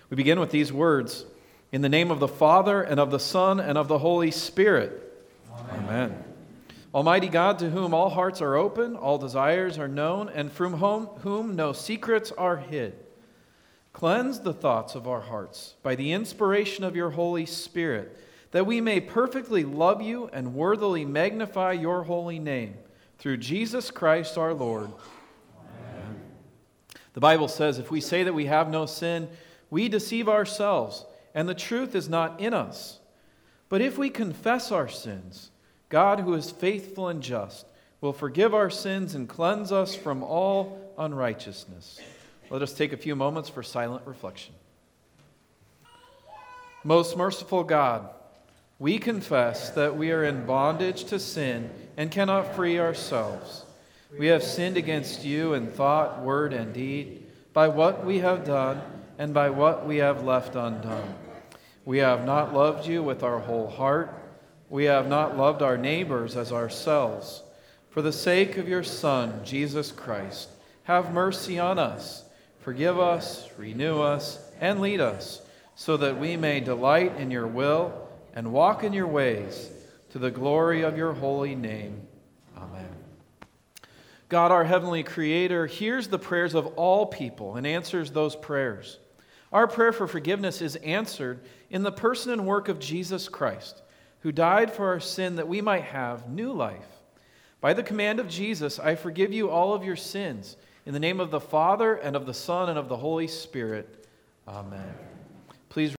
We begin with these words, in the name of the Father, and of the Son, and of the Holy Spirit. Amen. Almighty God, to whom all hearts are open, all desires are known, and from whom no secrets are hid, cleanse the thoughts of our hearts by the inspiration of your Holy Spirit, that we may perfectly love you and worthily magnify your holy name, through Jesus Christ our Lord. Amen. The Bible says, if we say that we have no sin, we deceive ourselves, and the truth is not in us. But if we confess our sins, God, who is faithful and just, will forgive our sins and cleanse us from all unrighteousness. Let us take a few moments for silent reflection. Most merciful God, we confess that we are in bondage to sin and cannot free ourselves. We have sinned against you in thought, word, and deed, by what we have done and by what we have left undone. We have not loved you with our whole heart. We have not loved our neighbors as ourselves. For the sake of your Son, Jesus Christ, have mercy on us. Forgive us, renew us, and lead us, so that we may delight in your will and walk in your ways, to the glory of your holy name. Amen. God, our heavenly Creator, hears the prayers of all people and answers those prayers. Our prayer for forgiveness is answered in the person and work of Jesus Christ, who died for our sin that we might have new life. By the command of Jesus, I forgive you all of your sins. In the name of the Father, and of the Son, and of the Holy Spirit. Amen. Please